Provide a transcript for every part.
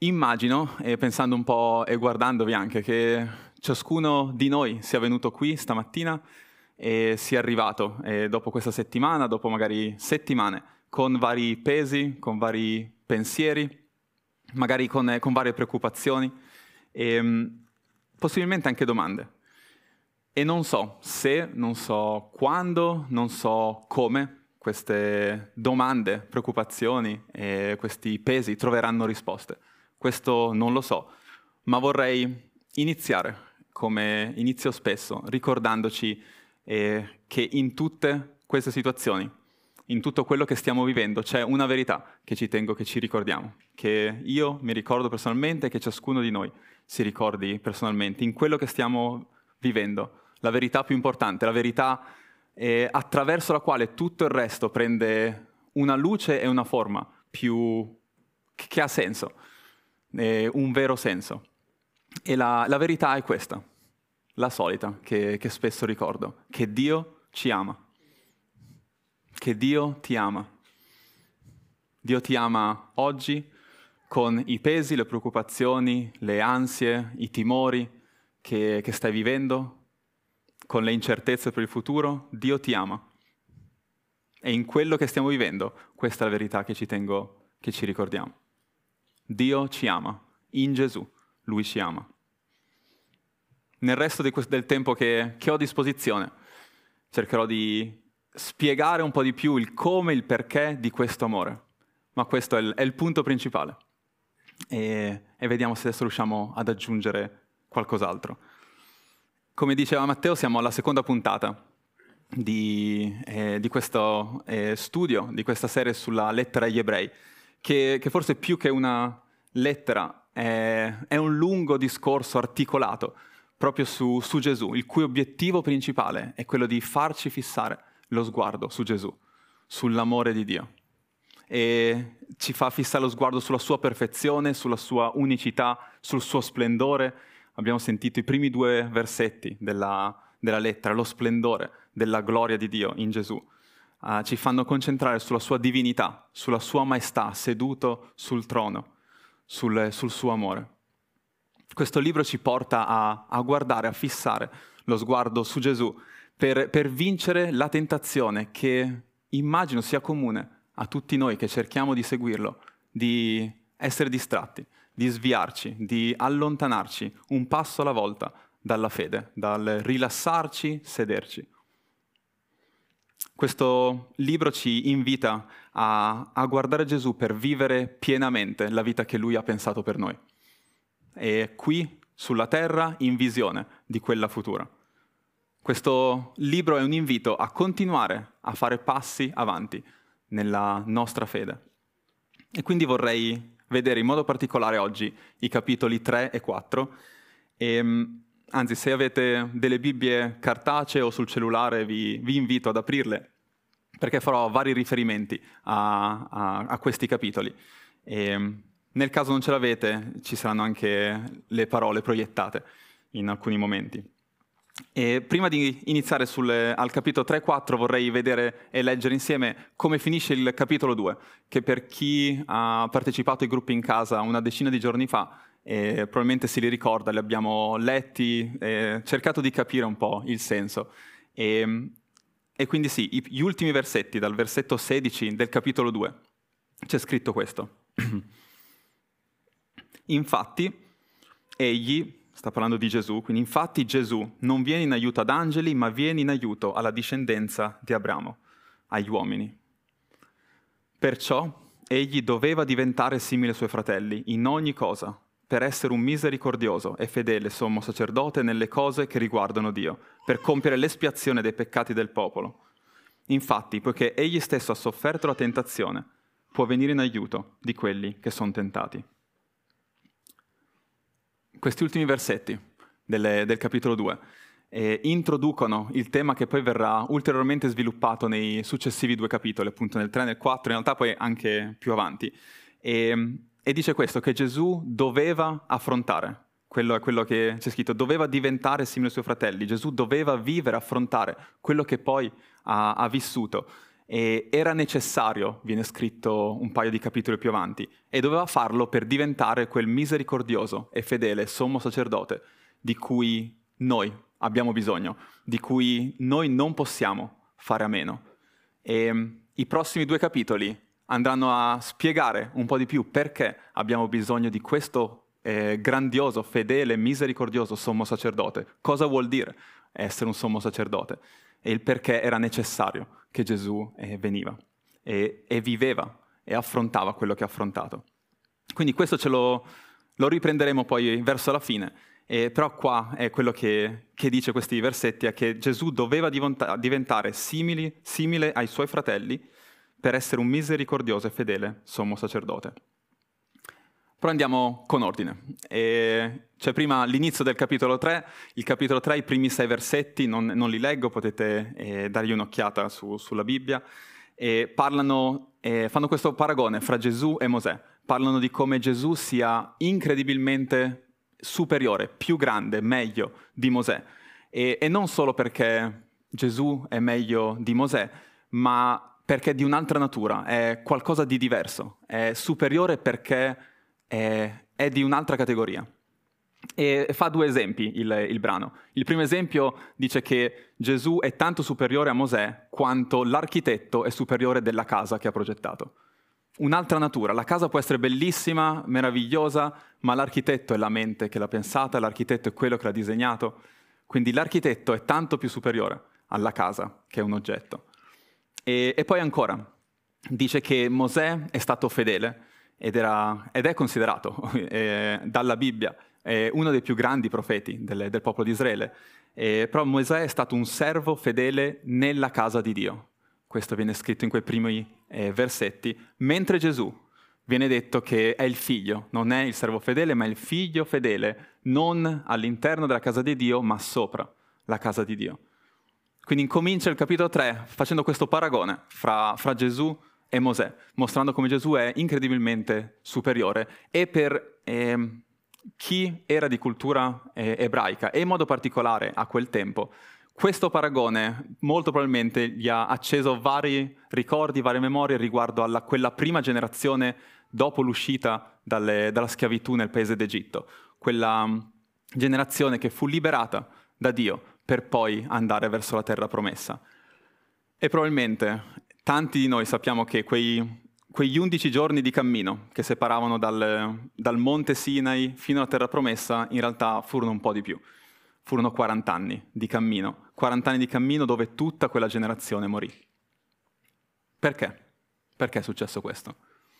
Immagino, e pensando un po' e guardandovi anche, che ciascuno di noi sia venuto qui stamattina e sia arrivato dopo questa settimana, dopo magari settimane, con vari pesi, con vari pensieri, magari con varie preoccupazioni e possibilmente anche domande. E non so se, non so quando, non so come queste domande, preoccupazioni e questi pesi troveranno risposte. Questo non lo so, ma vorrei iniziare, come inizio spesso, ricordandoci che in tutte queste situazioni, in tutto quello che stiamo vivendo, c'è una verità che ci tengo che ci ricordiamo, che io mi ricordo personalmente e che ciascuno di noi si ricordi personalmente, in quello che stiamo vivendo. La verità più importante, la verità attraverso la quale tutto il resto prende una luce e una forma più che ha senso, un vero senso. E la verità è questa, la solita, che spesso ricordo, che Dio ci ama, che Dio ti ama. Dio ti ama oggi con i pesi, le preoccupazioni, le ansie, i timori che stai vivendo, con le incertezze per il futuro. Dio ti ama. E in quello che stiamo vivendo, questa è la verità che ci tengo che ci ricordiamo. Dio ci ama, in Gesù, Lui ci ama. Nel resto del tempo che ho a disposizione, cercherò di spiegare un po' di più il come, il perché di questo amore. Ma questo è il punto principale. E vediamo se adesso riusciamo ad aggiungere qualcos'altro. Come diceva Matteo, siamo alla seconda puntata di questo studio, di questa serie sulla lettera agli ebrei, che forse più che una lettera è un lungo discorso articolato proprio su Gesù, il cui obiettivo principale è quello di farci fissare lo sguardo su Gesù, sull'amore di Dio. E ci fa fissare lo sguardo sulla sua perfezione, sulla sua unicità, sul suo splendore. Abbiamo sentito i primi 2 versetti della lettera, lo splendore della gloria di Dio in Gesù. Ci fanno concentrare sulla sua divinità, sulla sua maestà, seduto sul trono, sul suo amore. Questo libro ci porta a guardare, a fissare lo sguardo su Gesù per vincere la tentazione che immagino sia comune a tutti noi che cerchiamo di seguirlo, di essere distratti, di sviarci, di allontanarci un passo alla volta dalla fede, dal rilassarci, sederci. Questo libro ci invita a guardare Gesù per vivere pienamente la vita che Lui ha pensato per noi. E qui, sulla terra, in visione di quella futura. Questo libro è un invito a continuare a fare passi avanti nella nostra fede. E quindi vorrei vedere in modo particolare oggi i capitoli 3 e 4. Anzi, se avete delle Bibbie cartacee o sul cellulare, vi invito ad aprirle, perché farò vari riferimenti a questi capitoli. Nel caso non ce l'avete, ci saranno anche le parole proiettate in alcuni momenti. E prima di iniziare al capitolo 3 e 4 vorrei vedere e leggere insieme come finisce il capitolo 2, che per chi ha partecipato ai gruppi in casa una decina di giorni fa probabilmente si li ricorda, li abbiamo letti, cercato di capire un po' il senso. E quindi sì, gli ultimi versetti, dal versetto 16 del capitolo 2, c'è scritto questo. Infatti, egli... Sta parlando di Gesù, quindi infatti Gesù non viene in aiuto ad angeli, ma viene in aiuto alla discendenza di Abramo, agli uomini. Perciò egli doveva diventare simile ai suoi fratelli in ogni cosa, per essere un misericordioso e fedele sommo sacerdote nelle cose che riguardano Dio, per compiere l'espiazione dei peccati del popolo. Infatti, poiché egli stesso ha sofferto la tentazione, può venire in aiuto di quelli che sono tentati. Questi ultimi versetti del capitolo 2 introducono il tema che poi verrà ulteriormente sviluppato nei successivi 2 capitoli, appunto nel 3 e nel 4, in realtà poi anche più avanti. E dice questo, che Gesù doveva affrontare, quello è quello che c'è scritto, doveva diventare simile ai suoi fratelli, Gesù doveva vivere, affrontare quello che poi ha vissuto e era necessario, viene scritto un paio di capitoli più avanti, e doveva farlo per diventare quel misericordioso e fedele sommo sacerdote di cui noi abbiamo bisogno, di cui noi non possiamo fare a meno. E i prossimi 2 capitoli andranno a spiegare un po' di più perché abbiamo bisogno di questo grandioso, fedele, misericordioso sommo sacerdote. Cosa vuol dire essere un sommo sacerdote? E il perché era necessario che Gesù veniva e viveva e affrontava quello che ha affrontato. Quindi questo lo riprenderemo poi verso la fine, però qua è quello che dice questi versetti, è che Gesù doveva diventare simile ai suoi fratelli per essere un misericordioso e fedele sommo sacerdote. Però andiamo con ordine. C'è prima l'inizio del capitolo 3, il capitolo 3, i primi 6 versetti, non li leggo, potete dargli un'occhiata sulla Bibbia, fanno questo paragone fra Gesù e Mosè, parlano di come Gesù sia incredibilmente superiore, più grande, meglio di Mosè, e non solo perché Gesù è meglio di Mosè, ma perché è di un'altra natura, è qualcosa di diverso, è superiore perché è di un'altra categoria. E fa 2 esempi il brano. Il primo esempio dice che Gesù è tanto superiore a Mosè quanto l'architetto è superiore della casa che ha progettato. Un'altra natura. La casa può essere bellissima, meravigliosa, ma l'architetto è la mente che l'ha pensata, l'architetto è quello che l'ha disegnato. Quindi l'architetto è tanto più superiore alla casa che è un oggetto. E poi ancora, dice che Mosè è stato fedele ed è considerato dalla Bibbia uno dei più grandi profeti del popolo di Israele. Però Mosè è stato un servo fedele nella casa di Dio. Questo viene scritto in quei primi versetti, mentre Gesù viene detto che è il figlio, non è il servo fedele, ma è il figlio fedele, non all'interno della casa di Dio, ma sopra la casa di Dio. Quindi incomincia il capitolo 3 facendo questo paragone fra Gesù e Mosè, mostrando come Gesù è incredibilmente superiore, e per chi era di cultura ebraica, e in modo particolare a quel tempo, questo paragone molto probabilmente gli ha acceso vari ricordi, varie memorie riguardo a quella prima generazione dopo l'uscita dalla schiavitù nel paese d'Egitto, quella generazione che fu liberata da Dio per poi andare verso la terra promessa. E probabilmente tanti di noi sappiamo che quegli 11 giorni di cammino che separavano dal monte Sinai fino alla terra promessa in realtà furono un po' di più. Furono 40 anni di cammino, 40 anni di cammino dove tutta quella generazione morì. Perché? Perché è successo questo?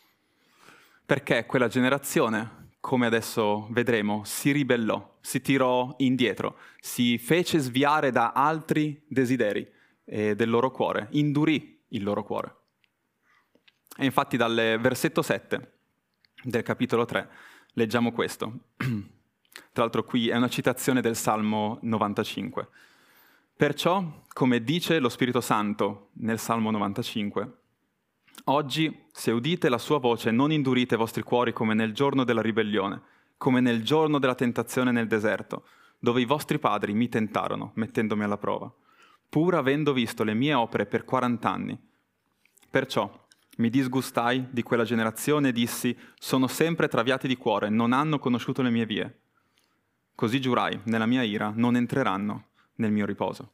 Perché quella generazione, come adesso vedremo, si ribellò, si tirò indietro, si fece sviare da altri desideri del loro cuore, indurì il loro cuore. E infatti dal versetto 7 del capitolo 3 leggiamo questo. Tra l'altro qui è una citazione del Salmo 95. Perciò, come dice lo Spirito Santo nel Salmo 95, oggi, se udite la sua voce, non indurite i vostri cuori come nel giorno della ribellione, come nel giorno della tentazione nel deserto, dove i vostri padri mi tentarono, mettendomi alla prova, pur avendo visto le mie opere per 40 anni. Perciò mi disgustai di quella generazione e dissi, sono sempre traviati di cuore, non hanno conosciuto le mie vie. Così giurai, nella mia ira, non entreranno nel mio riposo.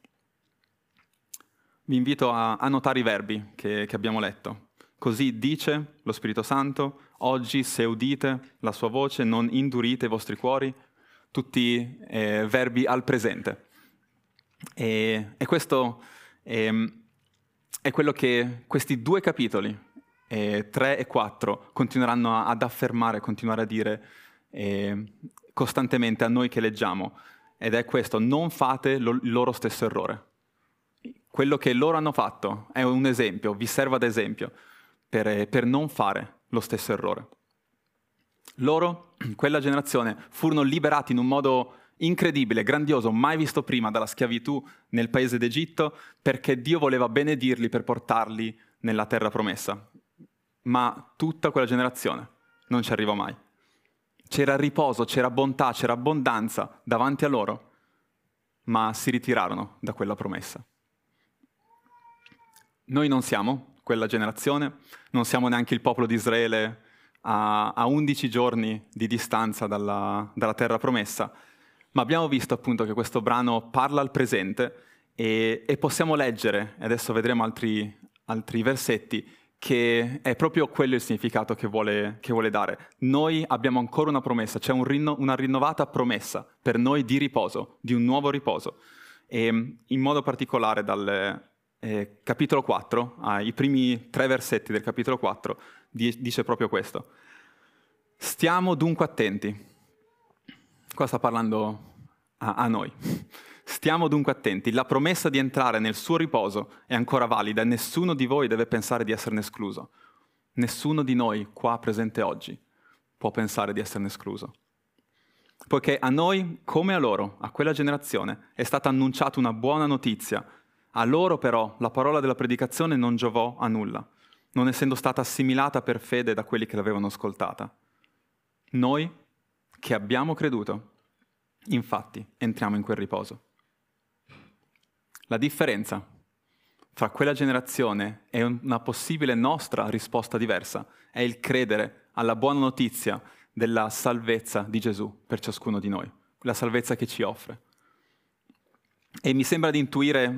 Vi invito a notare i verbi che abbiamo letto. Così dice lo Spirito Santo, oggi se udite la sua voce non indurite i vostri cuori, tutti verbi al presente. E questo è quello che questi 2 capitoli, 3 e 4, continueranno ad affermare, continuare a dire costantemente a noi che leggiamo, ed è questo: non fate il loro stesso errore. Quello che loro hanno fatto è un esempio, vi serve ad esempio per non fare lo stesso errore. Loro, quella generazione, furono liberati in un modo incredibile, grandioso, mai visto prima dalla schiavitù nel paese d'Egitto, perché Dio voleva benedirli per portarli nella terra promessa. Ma tutta quella generazione non ci arrivò mai. C'era riposo, c'era bontà, c'era abbondanza davanti a loro, ma si ritirarono da quella promessa. Noi non siamo quella generazione, non siamo neanche il popolo di Israele a 11 giorni di distanza dalla terra promessa, ma abbiamo visto appunto che questo brano parla al presente e possiamo leggere, e adesso vedremo altri versetti, che è proprio quello il significato che vuole dare. Noi abbiamo ancora una promessa, c'è una rinnovata promessa per noi di riposo, di un nuovo riposo. E in modo particolare dal capitolo 4, i primi 3 versetti del capitolo 4, dice proprio questo. Stiamo dunque attenti. Qua sta parlando a noi. Stiamo dunque attenti. La promessa di entrare nel suo riposo è ancora valida e nessuno di voi deve pensare di esserne escluso. Nessuno di noi qua presente oggi può pensare di esserne escluso. Poiché a noi, come a loro, a quella generazione, è stata annunciata una buona notizia. A loro però la parola della predicazione non giovò a nulla, non essendo stata assimilata per fede da quelli che l'avevano ascoltata. Noi, che abbiamo creduto, infatti entriamo in quel riposo. La differenza fra quella generazione e una possibile nostra risposta diversa è il credere alla buona notizia della salvezza di Gesù per ciascuno di noi, la salvezza che ci offre. E mi sembra di intuire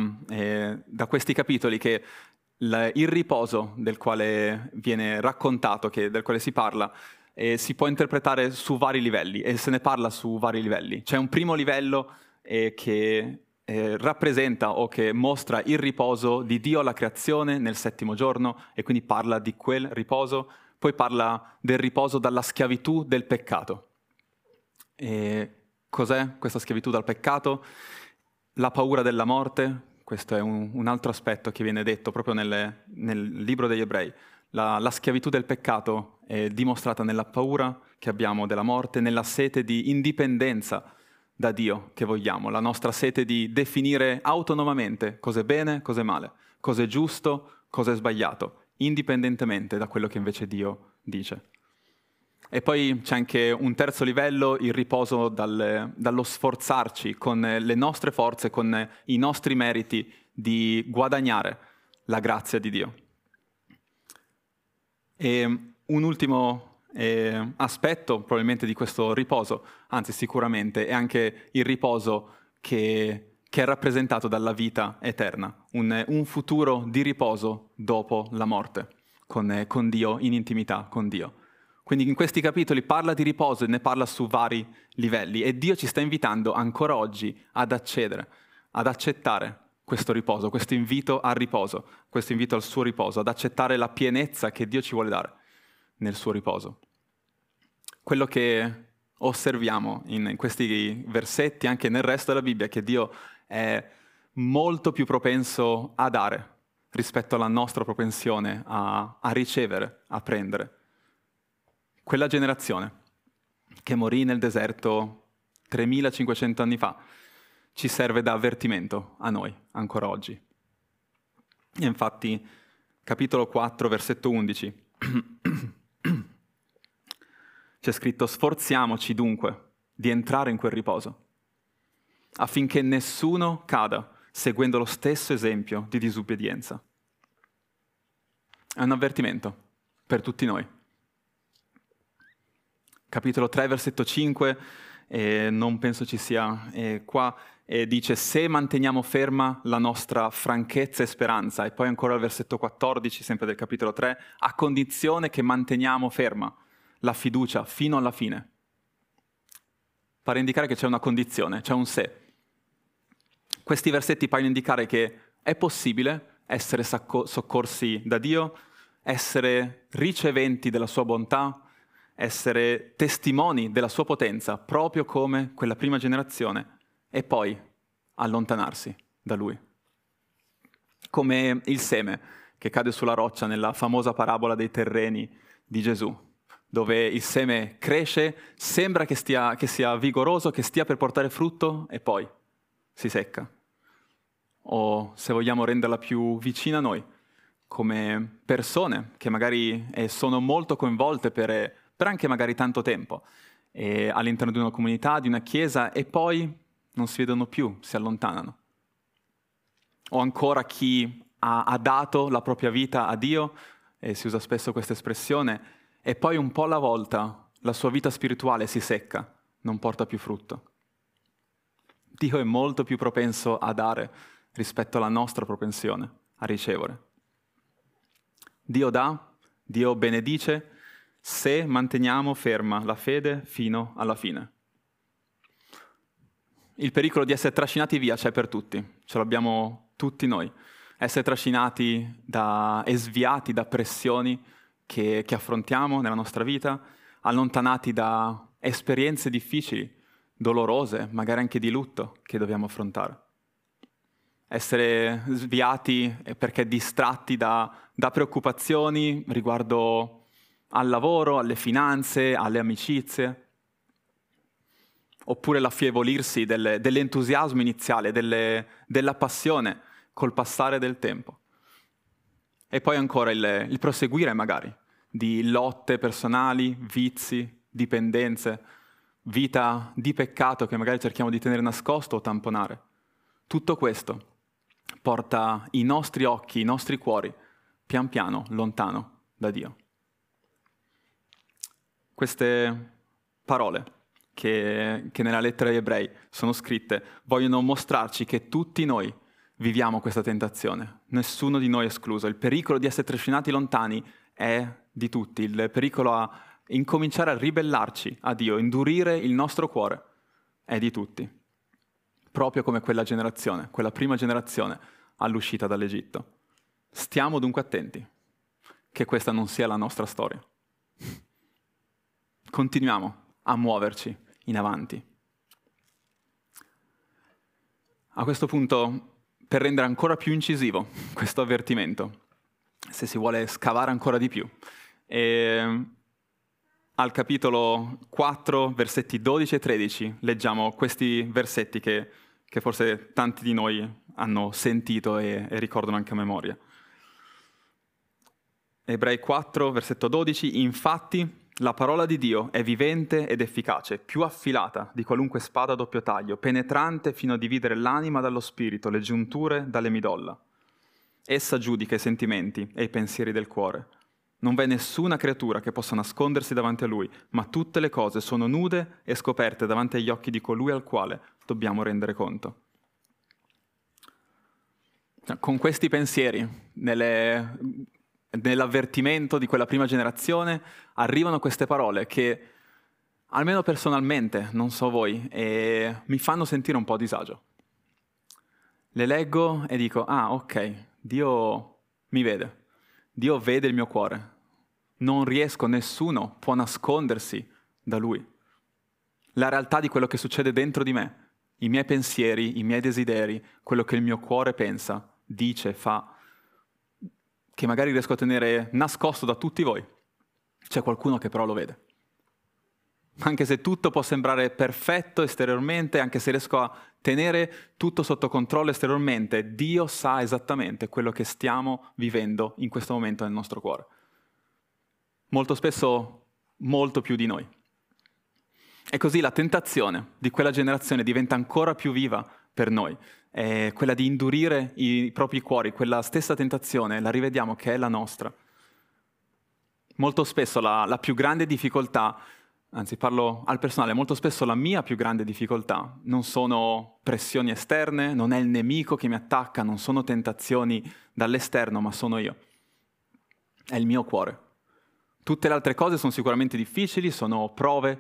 da questi capitoli che il riposo del quale viene raccontato, del quale si parla, si può interpretare su vari livelli e se ne parla su vari livelli. C'è un primo livello che rappresenta o che mostra il riposo di Dio alla creazione nel 7° giorno e quindi parla di quel riposo. Poi parla del riposo dalla schiavitù del peccato. E cos'è questa schiavitù dal peccato? La paura della morte, questo è un altro aspetto che viene detto proprio nel libro degli Ebrei. La schiavitù del peccato è dimostrata nella paura che abbiamo della morte, nella sete di indipendenza da Dio che vogliamo, la nostra sete di definire autonomamente cosa è bene, cosa è male, cosa è giusto, cosa è sbagliato, indipendentemente da quello che invece Dio dice. E poi c'è anche un terzo livello, il riposo dallo sforzarci con le nostre forze, con i nostri meriti di guadagnare la grazia di Dio. E un ultimo aspetto probabilmente di questo riposo, anzi sicuramente, è anche il riposo che è rappresentato dalla vita eterna, un futuro di riposo dopo la morte, con Dio, in intimità con Dio. Quindi in questi capitoli parla di riposo e ne parla su vari livelli e Dio ci sta invitando ancora oggi ad accedere, ad accettare questo riposo, questo invito al riposo, questo invito al suo riposo, ad accettare la pienezza che Dio ci vuole dare nel suo riposo. Quello che osserviamo in questi versetti, anche nel resto della Bibbia, è che Dio è molto più propenso a dare rispetto alla nostra propensione a ricevere, a prendere. Quella generazione che morì nel deserto 3500 anni fa ci serve da avvertimento a noi, ancora oggi. E infatti, capitolo 4, versetto 11, c'è scritto: sforziamoci dunque di entrare in quel riposo, affinché nessuno cada seguendo lo stesso esempio di disubbidienza. È un avvertimento per tutti noi. Capitolo 3, versetto 5, non penso ci sia qua, dice: se manteniamo ferma la nostra franchezza e speranza, e poi ancora il versetto 14, sempre del capitolo 3, a condizione che manteniamo ferma la fiducia fino alla fine. Pare indicare che c'è una condizione, c'è un se. Questi versetti paiono indicare che è possibile essere soccorsi da Dio, essere riceventi della sua bontà, essere testimoni della sua potenza, proprio come quella prima generazione, e poi allontanarsi da Lui. Come il seme che cade sulla roccia nella famosa parabola dei terreni di Gesù, dove il seme cresce, sembra che sia vigoroso, che stia per portare frutto, e poi si secca. O, se vogliamo renderla più vicina a noi, come persone che magari sono molto coinvolte per anche magari tanto tempo all'interno di una comunità, di una chiesa, e poi non si vedono più, si allontanano. O ancora chi ha dato la propria vita a Dio, e si usa spesso questa espressione, e poi un po' alla volta la sua vita spirituale si secca, non porta più frutto. Dio è molto più propenso a dare rispetto alla nostra propensione a ricevere. Dio dà, Dio benedice, se manteniamo ferma la fede fino alla fine. Il pericolo di essere trascinati via c'è per tutti, ce l'abbiamo tutti noi. Essere trascinati e sviati da pressioni che affrontiamo nella nostra vita, allontanati da esperienze difficili, dolorose, magari anche di lutto che dobbiamo affrontare. Essere sviati perché distratti da preoccupazioni riguardo al lavoro, alle finanze, alle amicizie, oppure l'affievolirsi dell'entusiasmo iniziale, della passione col passare del tempo. E poi ancora il proseguire magari di lotte personali, vizi, dipendenze, vita di peccato che magari cerchiamo di tenere nascosto o tamponare. Tutto questo porta i nostri occhi, i nostri cuori, pian piano lontano da Dio. Queste parole che nella lettera agli Ebrei sono scritte vogliono mostrarci che tutti noi viviamo questa tentazione, nessuno di noi escluso. Il pericolo di essere trascinati lontani è di tutti, il pericolo a incominciare a ribellarci a Dio, indurire il nostro cuore è di tutti, proprio come quella generazione, quella prima generazione all'uscita dall'Egitto. Stiamo dunque attenti che questa non sia la nostra storia. Continuiamo a muoverci in avanti. A questo punto, per rendere ancora più incisivo questo avvertimento, se si vuole scavare ancora di più, al capitolo 4, versetti 12 e 13, leggiamo questi versetti che forse tanti di noi hanno sentito e ricordano anche a memoria. Ebrei 4, versetto 12, infatti la parola di Dio è vivente ed efficace, più affilata di qualunque spada a doppio taglio, penetrante fino a dividere l'anima dallo spirito, le giunture dalle midolla. Essa giudica i sentimenti e i pensieri del cuore. Non v'è nessuna creatura che possa nascondersi davanti a Lui, ma tutte le cose sono nude e scoperte davanti agli occhi di colui al quale dobbiamo rendere conto. Con questi pensieri, nell'avvertimento di quella prima generazione, arrivano queste parole che, almeno personalmente, non so voi, mi fanno sentire un po' a disagio. Le leggo e dico, ok, Dio mi vede. Dio vede il mio cuore. Non riesco, nessuno può nascondersi da Lui. La realtà di quello che succede dentro di me, i miei pensieri, i miei desideri, quello che il mio cuore pensa, dice, fa, che magari riesco a tenere nascosto da tutti voi. C'è qualcuno che però lo vede. Anche se tutto può sembrare perfetto esteriormente, anche se riesco a tenere tutto sotto controllo esteriormente, Dio sa esattamente quello che stiamo vivendo in questo momento nel nostro cuore. Molto spesso, molto più di noi. E così la tentazione di quella generazione diventa ancora più viva per noi. Quella di indurire i propri cuori, quella stessa tentazione, la rivediamo che è la nostra. Molto spesso la più grande difficoltà, anzi parlo al personale, molto spesso la mia più grande difficoltà non sono pressioni esterne, non è il nemico che mi attacca, non sono tentazioni dall'esterno, ma sono io. È il mio cuore. Tutte le altre cose sono sicuramente difficili, sono prove,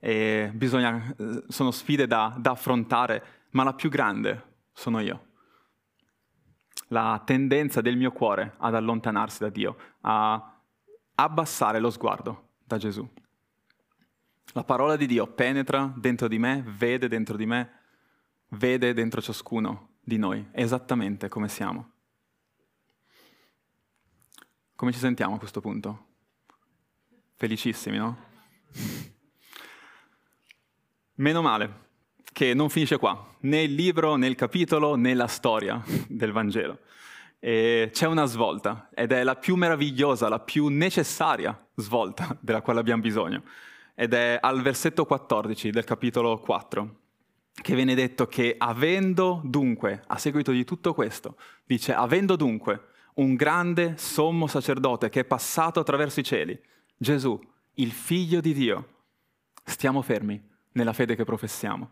sono sfide da affrontare, ma la più grande sono io. La tendenza del mio cuore ad allontanarsi da Dio, a abbassare lo sguardo da Gesù. La parola di Dio penetra dentro di me, vede dentro di me, vede dentro ciascuno di noi, esattamente come siamo. Come ci sentiamo a questo punto? Felicissimi, no? Meno male che non finisce qua, né il libro, né il capitolo, né la storia del Vangelo. E c'è una svolta, ed è la più meravigliosa, la più necessaria svolta della quale abbiamo bisogno. Ed è al versetto 14 del capitolo 4, che viene detto che avendo dunque, a seguito di tutto questo, dice avendo dunque un grande sommo sacerdote che è passato attraverso i cieli, Gesù, il Figlio di Dio. Stiamo fermi nella fede che professiamo.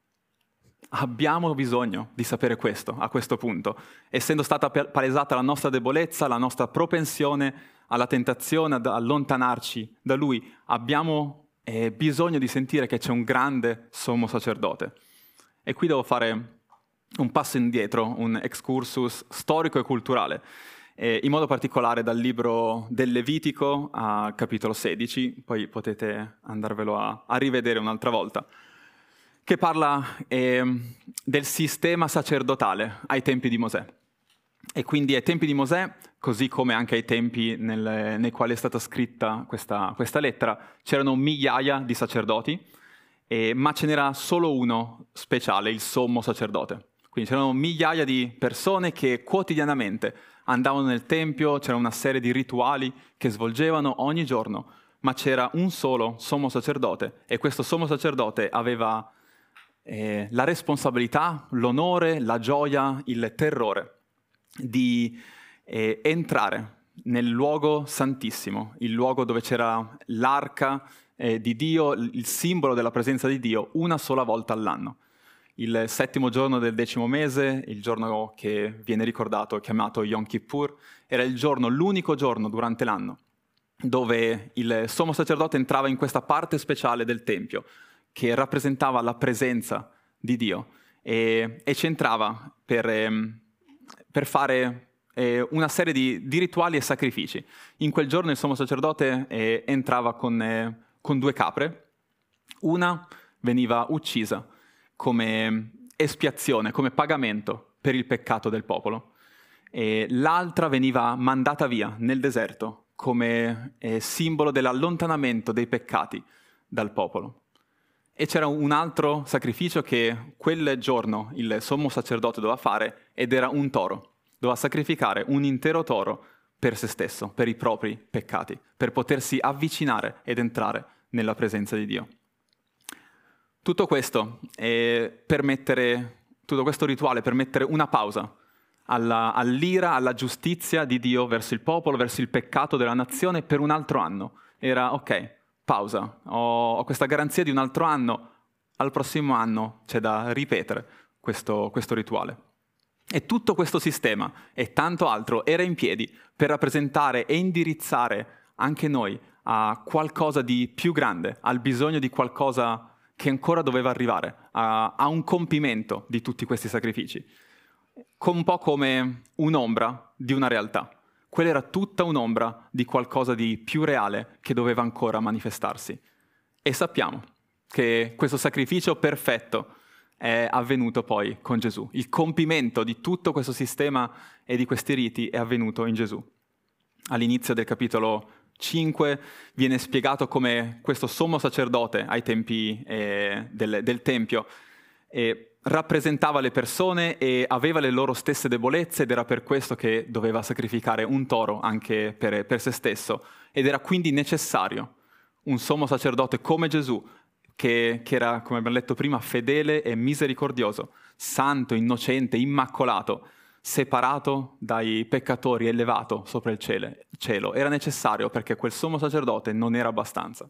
Abbiamo bisogno di sapere questo, a questo punto. Essendo stata palesata la nostra debolezza, la nostra propensione alla tentazione, ad allontanarci da Lui, abbiamo bisogno di sentire che c'è un grande sommo sacerdote. E qui devo fare un passo indietro, un excursus storico e culturale, in modo particolare dal libro del Levitico a capitolo 16, poi potete andarvelo a rivedere un'altra volta, che parla del sistema sacerdotale ai tempi di Mosè. E quindi ai tempi di Mosè, così come anche ai tempi nei quali è stata scritta questa lettera, c'erano migliaia di sacerdoti, ma ce n'era solo uno speciale, il sommo sacerdote. Quindi c'erano migliaia di persone che quotidianamente andavano nel Tempio, c'era una serie di rituali che svolgevano ogni giorno, ma c'era un solo sommo sacerdote e questo sommo sacerdote aveva la responsabilità, l'onore, la gioia, il terrore di entrare nel luogo santissimo, il luogo dove c'era l'arca di Dio, il simbolo della presenza di Dio, una sola volta all'anno. Il 7° giorno del 10° mese, il giorno che viene ricordato, chiamato Yom Kippur, era l'unico giorno durante l'anno dove il sommo sacerdote entrava in questa parte speciale del Tempio, che rappresentava la presenza di Dio, e ci entrava per fare una serie di rituali e sacrifici. In quel giorno il sommo sacerdote entrava con 2 capre, una veniva uccisa come espiazione, come pagamento per il peccato del popolo, e l'altra veniva mandata via nel deserto come simbolo dell'allontanamento dei peccati dal popolo. E c'era un altro sacrificio che quel giorno il sommo sacerdote doveva fare, ed era un toro. Doveva sacrificare un intero toro per se stesso, per i propri peccati, per potersi avvicinare ed entrare nella presenza di Dio. Tutto questo tutto questo rituale per mettere una pausa all'ira, alla giustizia di Dio verso il popolo, verso il peccato della nazione per un altro anno. Era ok, pausa, ho questa garanzia di un altro anno, al prossimo anno c'è da ripetere questo rituale. E tutto questo sistema e tanto altro era in piedi per rappresentare e indirizzare anche noi a qualcosa di più grande, al bisogno di qualcosa che ancora doveva arrivare, a un compimento di tutti questi sacrifici, un po' come un'ombra di una realtà. Quella era tutta un'ombra di qualcosa di più reale che doveva ancora manifestarsi. E sappiamo che questo sacrificio perfetto è avvenuto poi con Gesù. Il compimento di tutto questo sistema e di questi riti è avvenuto in Gesù. All'inizio del capitolo 5 viene spiegato come questo sommo sacerdote ai tempi del Tempio rappresentava le persone e aveva le loro stesse debolezze, ed era per questo che doveva sacrificare un toro anche per se stesso, ed era quindi necessario un sommo sacerdote come Gesù, che era, come abbiamo letto prima, fedele e misericordioso, santo, innocente, immacolato, separato dai peccatori, elevato sopra il cielo. Era necessario perché quel sommo sacerdote non era abbastanza.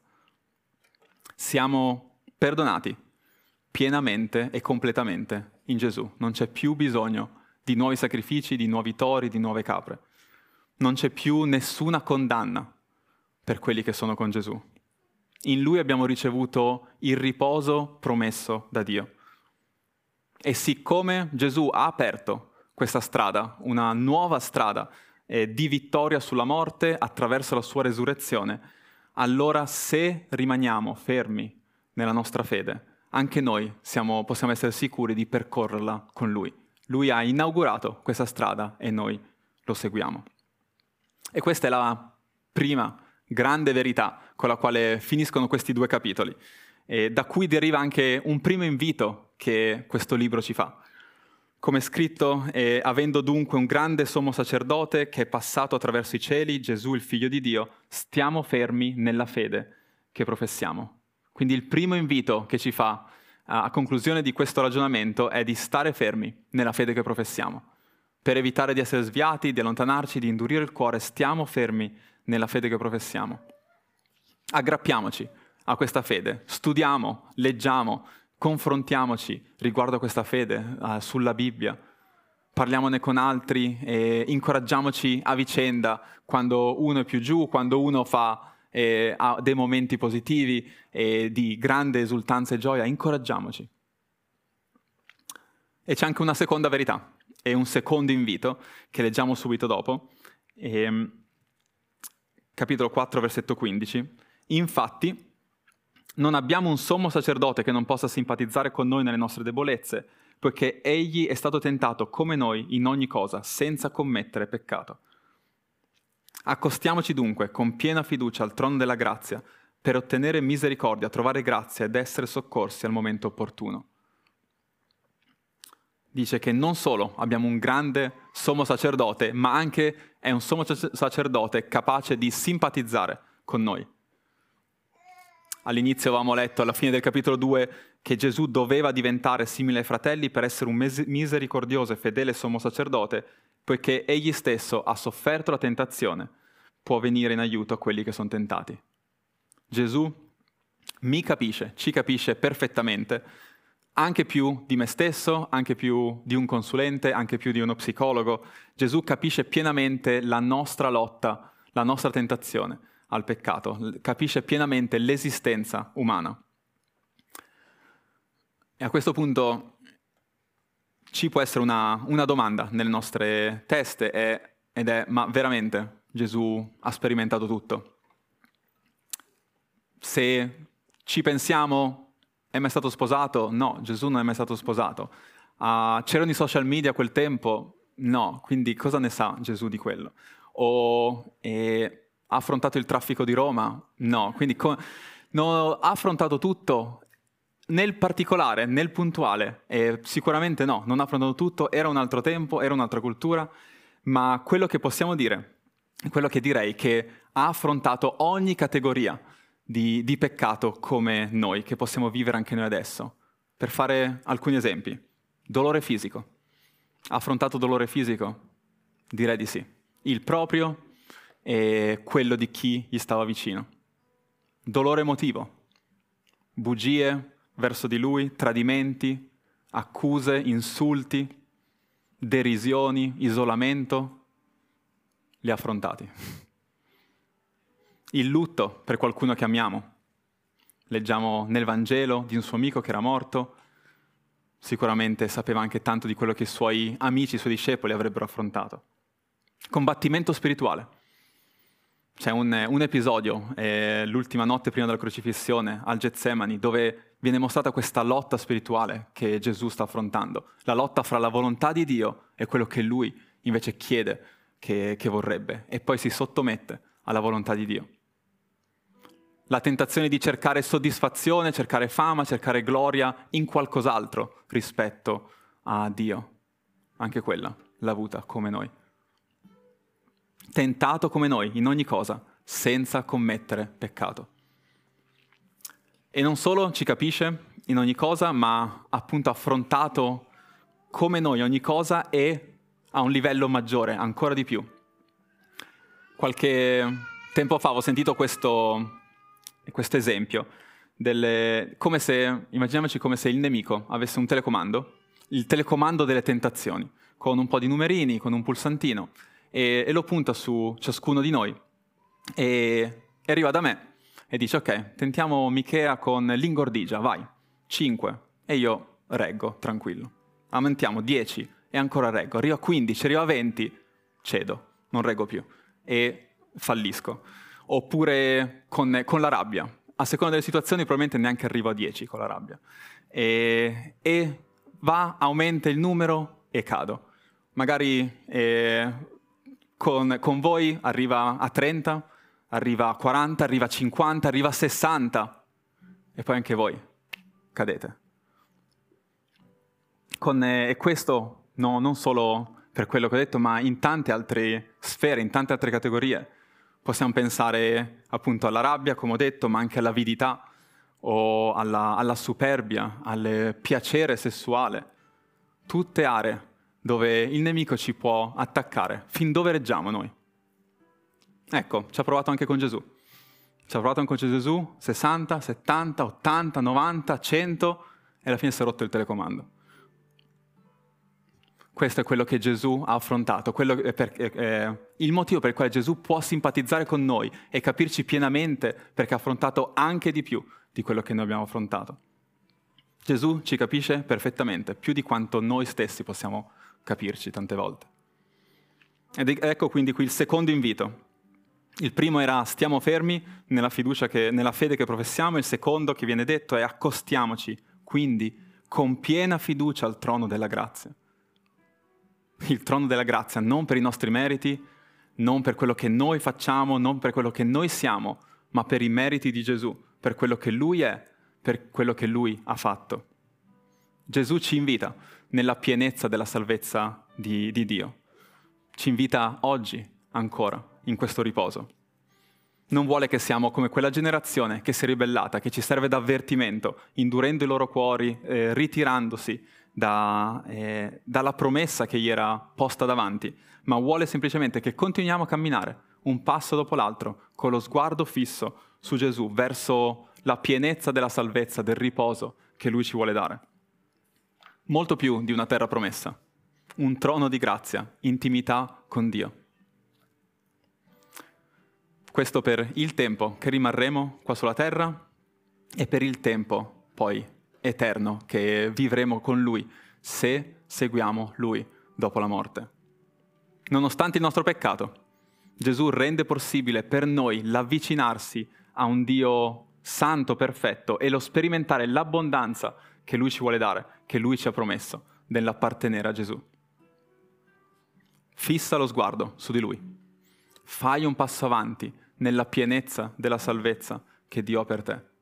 Siamo perdonati pienamente e completamente in Gesù. Non c'è più bisogno di nuovi sacrifici, di nuovi tori, di nuove capre. Non c'è più nessuna condanna per quelli che sono con Gesù. In Lui abbiamo ricevuto il riposo promesso da Dio. E siccome Gesù ha aperto questa strada, una nuova strada di vittoria sulla morte attraverso la sua resurrezione, allora se rimaniamo fermi nella nostra fede, anche noi possiamo essere sicuri di percorrerla con Lui. Lui ha inaugurato questa strada e noi lo seguiamo. E questa è la prima grande verità con la quale finiscono questi 2 capitoli, e da cui deriva anche un primo invito che questo libro ci fa. Come è scritto, avendo dunque un grande sommo sacerdote che è passato attraverso i cieli, Gesù il Figlio di Dio, stiamo fermi nella fede che professiamo. Quindi il primo invito che ci fa a conclusione di questo ragionamento è di stare fermi nella fede che professiamo. Per evitare di essere sviati, di allontanarci, di indurire il cuore, stiamo fermi nella fede che professiamo. Aggrappiamoci a questa fede, studiamo, leggiamo, confrontiamoci riguardo a questa fede, sulla Bibbia, parliamone con altri e incoraggiamoci a vicenda quando uno è più giù, quando uno ha dei momenti positivi e di grande esultanza e gioia, incoraggiamoci. E c'è anche una seconda verità e un secondo invito che leggiamo subito dopo, capitolo 4, versetto 15. Infatti, non abbiamo un sommo sacerdote che non possa simpatizzare con noi nelle nostre debolezze, poiché egli è stato tentato come noi in ogni cosa, senza commettere peccato. Accostiamoci dunque con piena fiducia al trono della grazia, per ottenere misericordia, trovare grazia ed essere soccorsi al momento opportuno. Dice che non solo abbiamo un grande sommo sacerdote, ma anche è un sommo sacerdote capace di simpatizzare con noi. All'inizio avevamo letto, alla fine del capitolo 2, che Gesù doveva diventare simile ai fratelli per essere un misericordioso e fedele sommo sacerdote, poiché egli stesso ha sofferto la tentazione, può venire in aiuto a quelli che sono tentati. Gesù ci capisce perfettamente, anche più di me stesso, anche più di un consulente, anche più di uno psicologo. Gesù capisce pienamente la nostra lotta, la nostra tentazione al peccato, capisce pienamente l'esistenza umana. E a questo punto ci può essere una domanda nelle nostre teste ed è: ma veramente Gesù ha sperimentato tutto? Se ci pensiamo, è mai stato sposato? No, Gesù non è mai stato sposato. C'erano i social media a quel tempo? No, quindi cosa ne sa Gesù di quello? Ha affrontato il traffico di Roma? No, quindi ha affrontato tutto nel particolare, nel puntuale? Sicuramente no, non ha affrontato tutto, era un altro tempo, era un'altra cultura, ma quello che possiamo dire, quello che direi che ha affrontato ogni categoria di peccato come noi, che possiamo vivere anche noi adesso. Per fare alcuni esempi: dolore fisico. Ha affrontato dolore fisico? Direi di sì. Il proprio e quello di chi gli stava vicino. Dolore emotivo, bugie verso di lui, tradimenti, accuse, insulti, derisioni, isolamento, li ha affrontati. Il lutto per qualcuno che amiamo. Leggiamo nel Vangelo di un suo amico che era morto, sicuramente sapeva anche tanto di quello che i suoi amici, i suoi discepoli avrebbero affrontato. Combattimento spirituale. C'è un episodio, l'ultima notte prima della crocifissione, al Getsemani, dove viene mostrata questa lotta spirituale che Gesù sta affrontando. La lotta fra la volontà di Dio e quello che Lui invece chiede che vorrebbe. E poi si sottomette alla volontà di Dio. La tentazione di cercare soddisfazione, cercare fama, cercare gloria in qualcos'altro rispetto a Dio. Anche quella l'ha avuta come noi. Tentato come noi in ogni cosa, senza commettere peccato. E non solo ci capisce in ogni cosa, ma appunto affrontato come noi ogni cosa e a un livello maggiore, ancora di più. Qualche tempo fa ho sentito questo esempio, immaginiamoci come se il nemico avesse un telecomando, il telecomando delle tentazioni, con un po' di numerini, con un pulsantino, e lo punta su ciascuno di noi e arriva da me e dice: ok, tentiamo Michea con l'ingordigia, vai, 5, e io reggo, tranquillo. Aumentiamo 10 e ancora reggo, arriva a 15, arriva a 20, cedo, non reggo più e fallisco. Oppure con la rabbia, a seconda delle situazioni probabilmente neanche arrivo a 10 con la rabbia, e aumenta il numero e cado. Magari con voi arriva a 30, arriva a 40, arriva a 50, arriva a 60 e poi anche voi cadete. E questo non solo per quello che ho detto, ma in tante altre sfere, in tante altre categorie. Possiamo pensare appunto alla rabbia, come ho detto, ma anche all'avidità o alla superbia, al piacere sessuale. Tutte aree dove il nemico ci può attaccare. Fin dove reggiamo noi? Ecco, ci ha provato anche con Gesù. Ci ha provato anche con Gesù 60, 70, 80, 90, 100 e alla fine si è rotto il telecomando. Questo è quello che Gesù ha affrontato, il motivo per il quale Gesù può simpatizzare con noi e capirci pienamente, perché ha affrontato anche di più di quello che noi abbiamo affrontato. Gesù ci capisce perfettamente, più di quanto noi stessi possiamo capirci tante volte. Ed ecco quindi qui il secondo invito. Il primo era stiamo fermi nella fede che professiamo, il secondo che viene detto è accostiamoci, quindi con piena fiducia al trono della grazia. Il trono della grazia non per i nostri meriti, non per quello che noi facciamo, non per quello che noi siamo, ma per i meriti di Gesù, per quello che Lui è, per quello che Lui ha fatto. Gesù ci invita nella pienezza della salvezza di Dio. Ci invita oggi ancora in questo riposo. Non vuole che siamo come quella generazione che si è ribellata, che ci serve da avvertimento, indurendo i loro cuori, ritirandosi dalla promessa che gli era posta davanti, ma vuole semplicemente che continuiamo a camminare un passo dopo l'altro, con lo sguardo fisso su Gesù, verso la pienezza della salvezza, del riposo che Lui ci vuole dare. Molto più di una terra promessa, un trono di grazia, intimità con Dio. Questo per il tempo che rimarremo qua sulla terra e per il tempo poi eterno che vivremo con Lui, se seguiamo Lui dopo la morte. Nonostante il nostro peccato, Gesù rende possibile per noi l'avvicinarsi a un Dio santo, perfetto, e lo sperimentare l'abbondanza che Lui ci vuole dare, che Lui ci ha promesso, nell'appartenere a Gesù. Fissa lo sguardo su di Lui. Fai un passo avanti nella pienezza della salvezza che Dio ha per te.